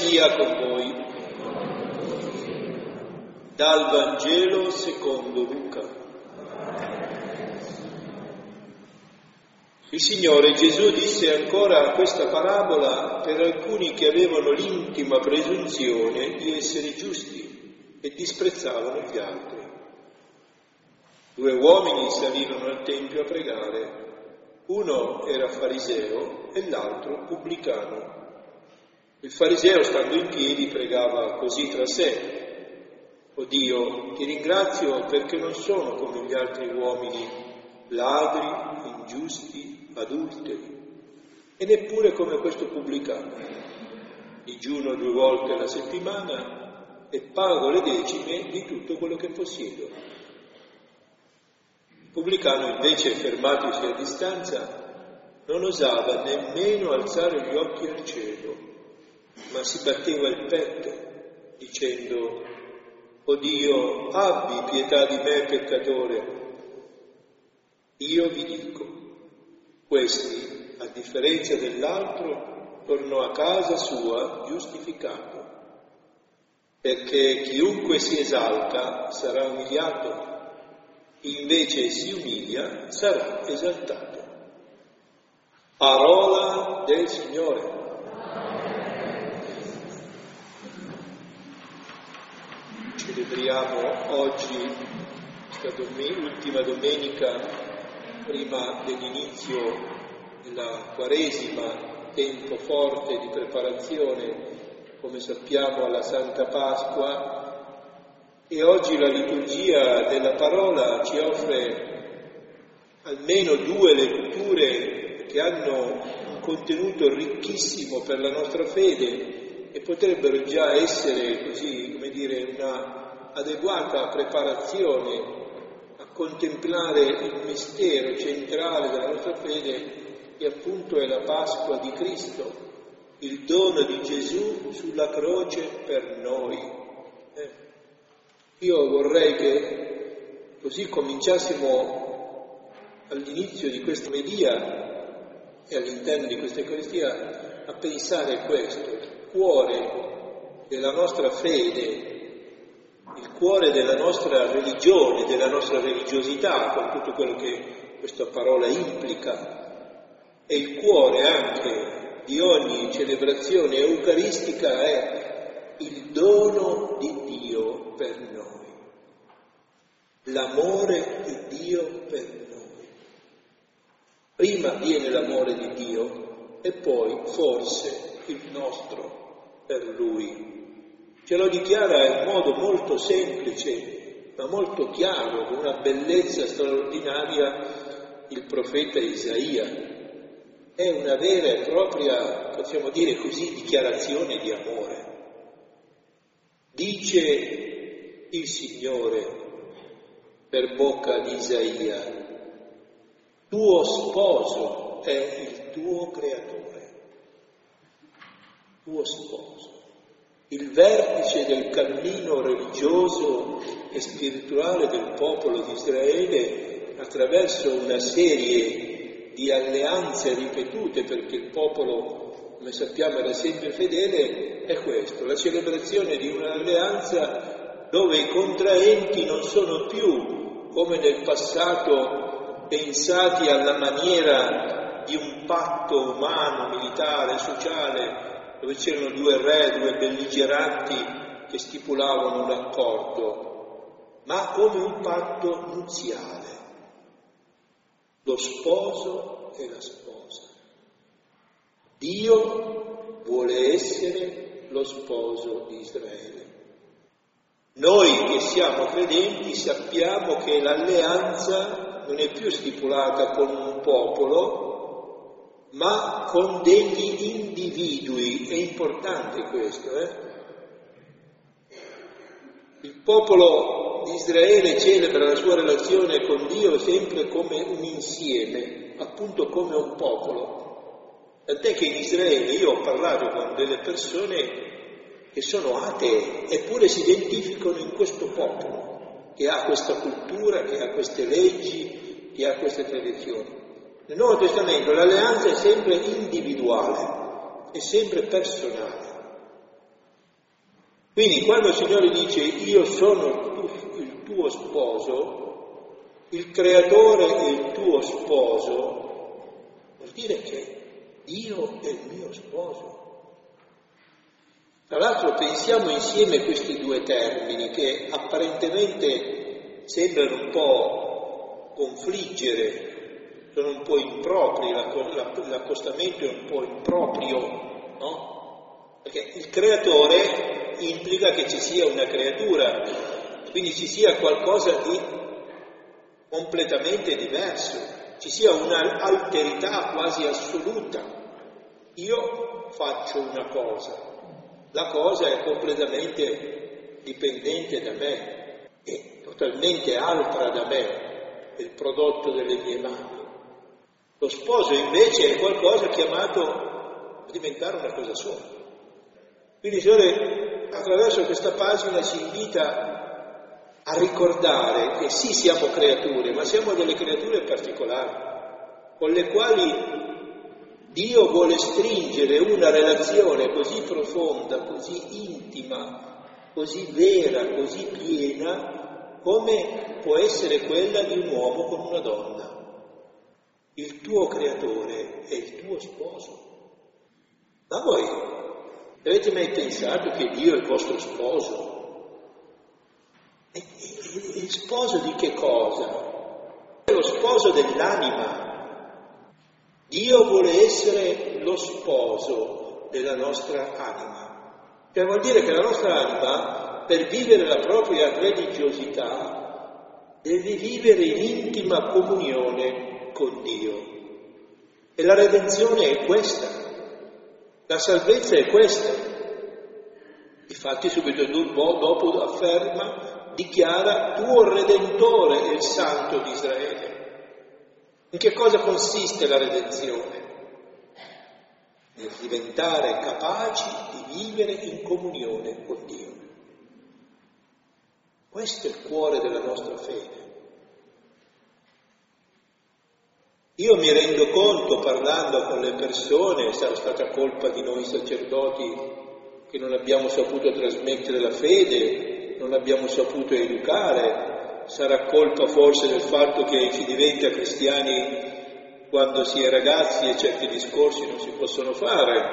sia con voi. Dal Vangelo secondo Luca. Il Signore Gesù disse ancora questa parabola per alcuni che avevano l'intima presunzione di essere giusti e disprezzavano gli altri. 2 uomini salirono al Tempio a pregare. Uno era fariseo e l'altro pubblicano. Il fariseo, stando in piedi, pregava così tra sé: «O Dio, ti ringrazio perché non sono come gli altri uomini, ladri, ingiusti, adulteri, e neppure come questo pubblicano. Digiuno 2 volte alla settimana e pago le decime di tutto quello che possiedo». Il pubblicano invece, fermatosi a distanza, non osava nemmeno alzare gli occhi al cielo, ma si batteva il petto, dicendo: «O Dio, abbi pietà di me peccatore». Io vi dico, questi, a differenza dell'altro, tornò a casa sua giustificato, perché chiunque si esalta sarà umiliato, invece si umilia sarà esaltato. Parola del Signore. Celebriamo oggi, questa ultima domenica, prima dell'inizio della Quaresima, tempo forte di preparazione, come sappiamo, alla Santa Pasqua, e oggi la liturgia della parola ci offre almeno 2 letture che hanno un contenuto ricchissimo per la nostra fede e potrebbero già essere, così, come dire, una adeguata preparazione a contemplare il mistero centrale della nostra fede, che appunto è la Pasqua di Cristo, il dono di Gesù sulla croce per noi. Io vorrei che così cominciassimo all'inizio di questa omelia e all'interno di questa Eucaristia a pensare a questo, il cuore della nostra fede, il cuore della nostra religione, della nostra religiosità, con tutto quello che questa parola implica, e il cuore anche di ogni celebrazione eucaristica è il dono di Dio per noi, l'amore di Dio per noi. Prima viene l'amore di Dio e poi forse il nostro per Lui. Ce lo dichiara in modo molto semplice ma molto chiaro, con una bellezza straordinaria, il profeta Isaia. È una vera e propria, possiamo dire così, dichiarazione di amore. Dice il Signore per bocca di Isaia: tuo sposo è il tuo creatore. Tuo sposo. Il vertice del cammino religioso e spirituale del popolo di Israele, attraverso una serie di alleanze ripetute, perché il popolo, come sappiamo, era sempre fedele, è questo, la celebrazione di un'alleanza dove i contraenti non sono più, come nel passato, pensati alla maniera di un patto umano, militare, sociale, dove c'erano 2 re, 2 belligeranti che stipulavano un accordo, ma come un patto nuziale, lo sposo e la sposa. Dio vuole essere lo sposo di Israele. Noi che siamo credenti sappiamo che l'alleanza non è più stipulata con un popolo, ma con degli individui. È importante questo, Il popolo di Israele celebra la sua relazione con Dio sempre come un insieme, appunto come un popolo. Tant'è che in Israele io ho parlato con delle persone che sono atee, eppure si identificano in questo popolo, che ha questa cultura, che ha queste leggi, che ha queste tradizioni. Nel Nuovo Testamento l'alleanza è sempre individuale, è sempre personale. Quindi quando il Signore dice io sono il tuo sposo, il creatore è il tuo sposo, vuol dire che Dio è il mio sposo. Tra l'altro pensiamo insieme a questi due termini che apparentemente sembrano un po' confliggere, sono un po' impropri, l'accostamento è un po' improprio, no? Perché il creatore implica che ci sia una creatura, quindi ci sia qualcosa di completamente diverso, ci sia un'alterità quasi assoluta. Io faccio una cosa, la cosa è completamente dipendente da me, è totalmente altra da me, è il prodotto delle mie mani. Lo sposo invece è qualcosa chiamato a diventare una cosa sola. Quindi il Signore attraverso questa pagina ci invita a ricordare che sì, siamo creature, ma siamo delle creature particolari, con le quali Dio vuole stringere una relazione così profonda, così intima, così vera, così piena, come può essere quella di un uomo con una donna. Il tuo creatore è il tuo sposo. Ma voi avete mai pensato che Dio è il vostro sposo? È il sposo di che cosa? È lo sposo dell'anima. Dio vuole essere lo sposo della nostra anima. Cioè vuol dire che la nostra anima, per vivere la propria religiosità, deve vivere in intima comunione con Dio. E la redenzione è questa, la salvezza è questa. Infatti subito dopo afferma, dichiara, tuo Redentore è il Santo di Israele. In che cosa consiste la redenzione? Nel diventare capaci di vivere in comunione con Dio. Questo è il cuore della nostra fede. Io mi rendo conto, parlando con le persone, sarà stata colpa di noi sacerdoti che non abbiamo saputo trasmettere la fede, non abbiamo saputo educare, sarà colpa forse del fatto che si diventa cristiani quando si è ragazzi e certi discorsi non si possono fare.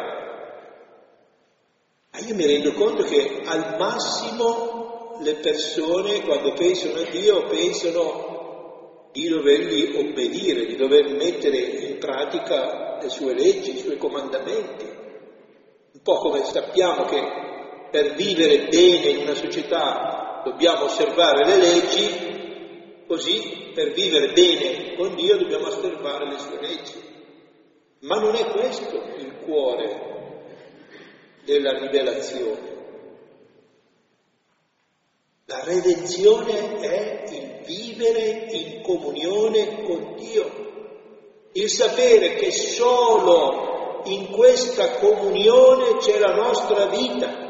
Ma io mi rendo conto che al massimo le persone quando pensano a Dio pensano di dovergli obbedire, di dover mettere in pratica le sue leggi, i suoi comandamenti. Un po' come sappiamo che per vivere bene in una società dobbiamo osservare le leggi, così per vivere bene con Dio dobbiamo osservare le sue leggi. Ma non è questo il cuore della rivelazione. La redenzione è il vivere in comunione con Dio, il sapere che solo in questa comunione c'è la nostra vita.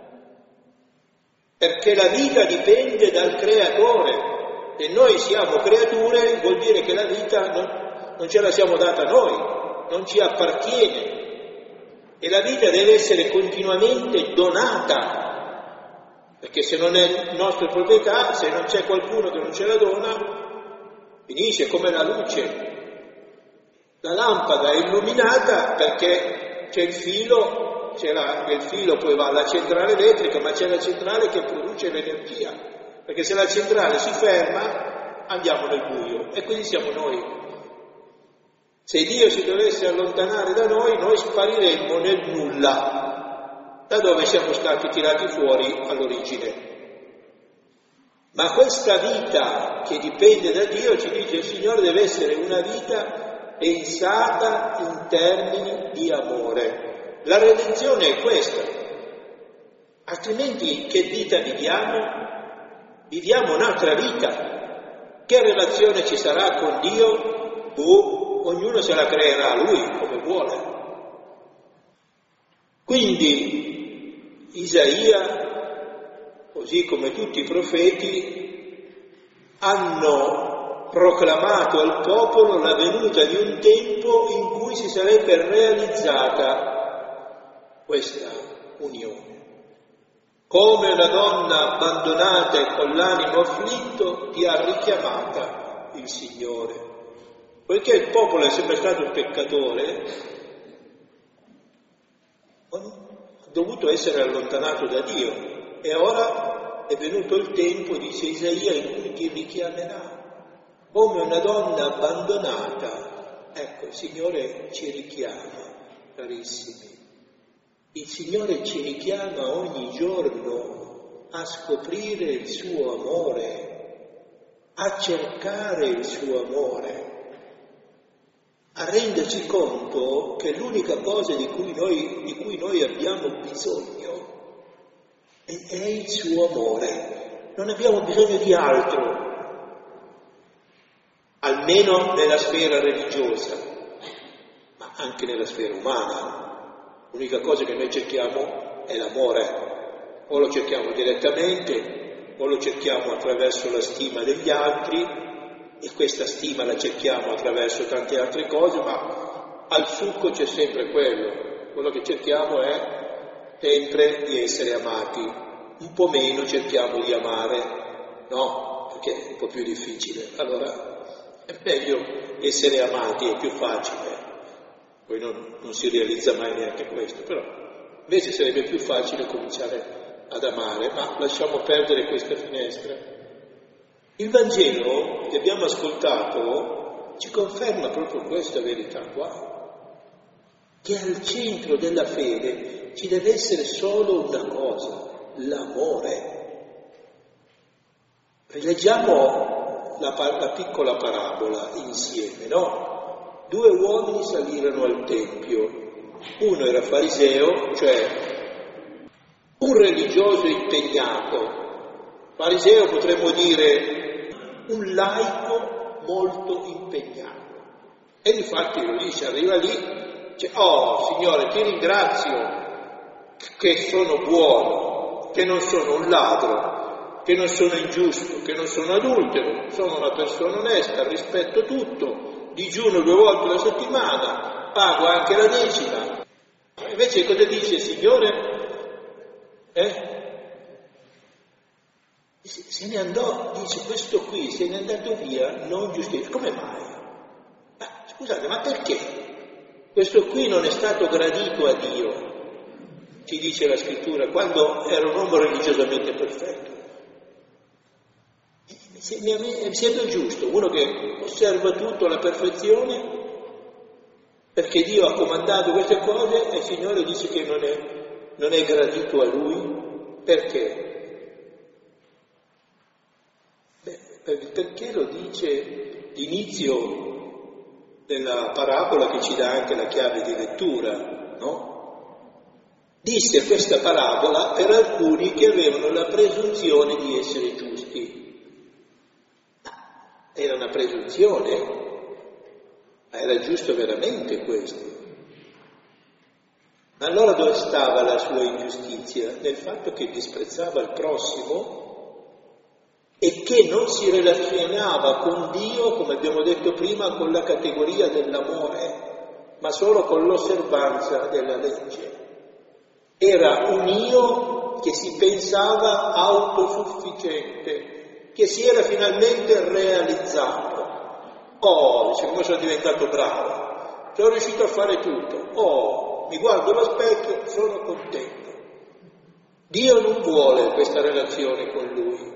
Perché la vita dipende dal Creatore. Se noi siamo creature vuol dire che la vita non ce la siamo data noi, non ci appartiene. E la vita deve essere continuamente donata, perché se non è nostra proprietà, se non c'è qualcuno che non ce la dona, finisce come la luce. La lampada è illuminata perché c'è il filo, il filo poi va alla centrale elettrica, ma c'è la centrale che produce l'energia, perché se la centrale si ferma andiamo nel buio e quindi siamo noi. Se Dio si dovesse allontanare da noi spariremmo nel nulla, da dove siamo stati tirati fuori all'origine. Ma questa vita che dipende da Dio, ci dice il Signore, deve essere una vita pensata in termini di amore. La redenzione è questa, altrimenti che vita viviamo? Viviamo un'altra vita. Che relazione ci sarà con Dio? Ognuno se la creerà lui come vuole. Quindi Isaia, così come tutti i profeti, hanno proclamato al popolo la venuta di un tempo in cui si sarebbe realizzata questa unione. Come una donna abbandonata e con l'animo afflitto ti ha richiamata il Signore. Poiché il popolo è sempre stato un peccatore, ha dovuto essere allontanato da Dio e ora è venuto il tempo, dice Isaia, in cui ti richiamerà. Come una donna abbandonata, ecco, il Signore ci richiama, carissimi. Il Signore ci richiama ogni giorno a scoprire il suo amore, a cercare il suo amore, a renderci conto che l'unica cosa di cui noi abbiamo bisogno è il suo amore. Non abbiamo bisogno di altro, almeno nella sfera religiosa, ma anche nella sfera umana. L'unica cosa che noi cerchiamo è l'amore, o lo cerchiamo direttamente, o lo cerchiamo attraverso la stima degli altri, e questa stima la cerchiamo attraverso tante altre cose, ma al succo c'è sempre quello che cerchiamo è sempre di essere amati, un po' meno cerchiamo di amare, no? Perché è un po' più difficile, allora è meglio essere amati, è più facile. Poi non si realizza mai neanche questo, però invece sarebbe più facile cominciare ad amare, ma lasciamo perdere questa finestra. Il Vangelo che abbiamo ascoltato ci conferma proprio questa verità qua, che al centro della fede ci deve essere solo una cosa, l'amore. Rileggiamo la piccola parabola insieme, no? 2 uomini salirono al Tempio, uno era fariseo, cioè un religioso impegnato, fariseo potremmo dire un laico molto impegnato, e difatti lo dice, arriva lì, dice: oh Signore, ti ringrazio che sono buono, che non sono un ladro, che non sono ingiusto, che non sono adultero, sono una persona onesta, rispetto tutto, digiuno 2 volte alla settimana, pago anche la 10ª. Invece cosa dice il Signore? Se ne andò, dice, questo qui se ne è andato via non giustificato. Come mai? Scusate, ma perché? Questo qui non è stato gradito a Dio, ci dice la Scrittura, quando era un uomo religiosamente perfetto. Mi sembra giusto, uno che osserva tutto alla perfezione, perché Dio ha comandato queste cose e il Signore dice che non è gradito a Lui. Perché? Perché lo dice l'inizio della parabola che ci dà anche la chiave di lettura, no? Disse questa parabola per alcuni che avevano la presunzione di essere giusti. Era una presunzione, ma era giusto veramente questo. Ma allora dove stava la sua ingiustizia? Nel fatto che disprezzava il prossimo e che non si relazionava con Dio, come abbiamo detto prima, con la categoria dell'amore, ma solo con l'osservanza della legge. Era un io che si pensava autosufficiente, che si era finalmente realizzato. Oh, dice, come sono diventato bravo, sono riuscito a fare tutto. Oh, mi guardo allo specchio, sono contento. Dio non vuole questa relazione con Lui.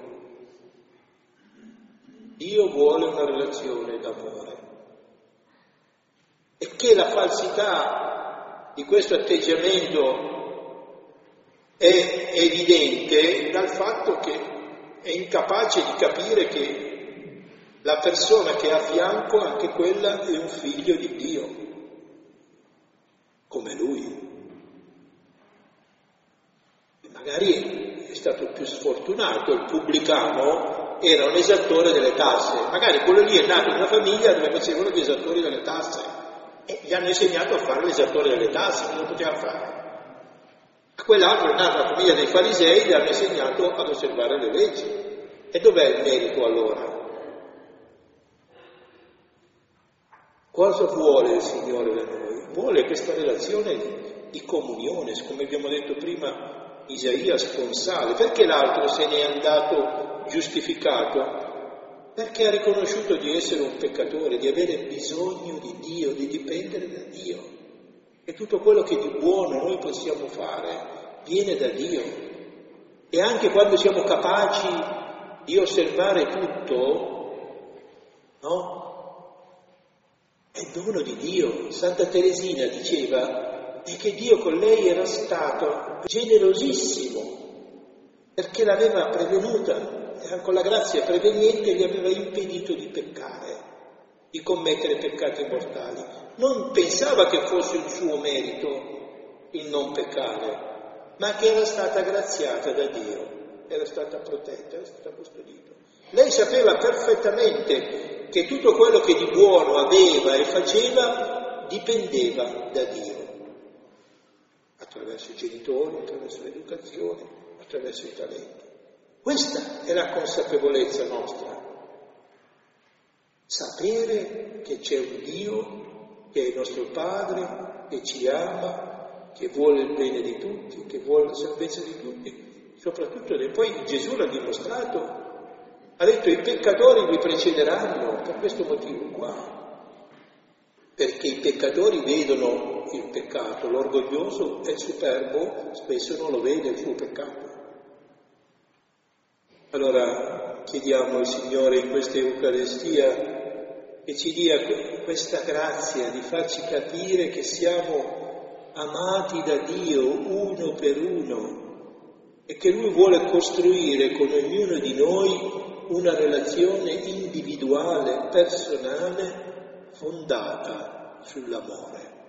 Dio vuole una relazione d'amore. E che la falsità di questo atteggiamento è evidente dal fatto che è incapace di capire che la persona che ha a fianco, anche quella, è un figlio di Dio, come lui. E magari è stato più sfortunato, il pubblicano era un esattore delle tasse, magari quello lì è nato in una famiglia dove facevano gli esattori delle tasse e gli hanno insegnato a fare l'esattore delle tasse, non lo poteva fare. A quell'altro è nata la famiglia dei farisei, gli hanno insegnato ad osservare le leggi. E dov'è il merito allora? Cosa vuole il Signore da noi? Vuole questa relazione di comunione, come abbiamo detto prima, Isaia sponsale. Perché l'altro se n'è andato giustificato? Perché ha riconosciuto di essere un peccatore, di avere bisogno di Dio, di dipendere da Dio. E tutto quello che di buono noi possiamo fare viene da Dio. E anche quando siamo capaci di osservare tutto, no? È dono di Dio. Santa Teresina diceva che Dio con lei era stato generosissimo, perché l'aveva prevenuta. Con la grazia preveniente gli aveva impedito di peccare, di commettere peccati mortali. Non pensava che fosse un suo merito il non peccare, ma che era stata graziata da Dio, era stata protetta, era stata custodita. Lei sapeva perfettamente che tutto quello che di buono aveva e faceva dipendeva da Dio, attraverso i genitori, attraverso l'educazione, attraverso i talenti. Questa è la consapevolezza nostra. Sapere che c'è un Dio che è il nostro Padre, che ci ama, che vuole il bene di tutti, che vuole la salvezza di tutti, soprattutto poi Gesù l'ha dimostrato, ha detto i peccatori vi precederanno, per questo motivo qua, perché i peccatori vedono il peccato, l'orgoglioso e il superbo spesso non lo vede il suo peccato. Allora chiediamo al Signore in questa Eucaristia che ci dia questa grazia di farci capire che siamo amati da Dio uno per uno e che Lui vuole costruire con ognuno di noi una relazione individuale, personale, fondata sull'amore.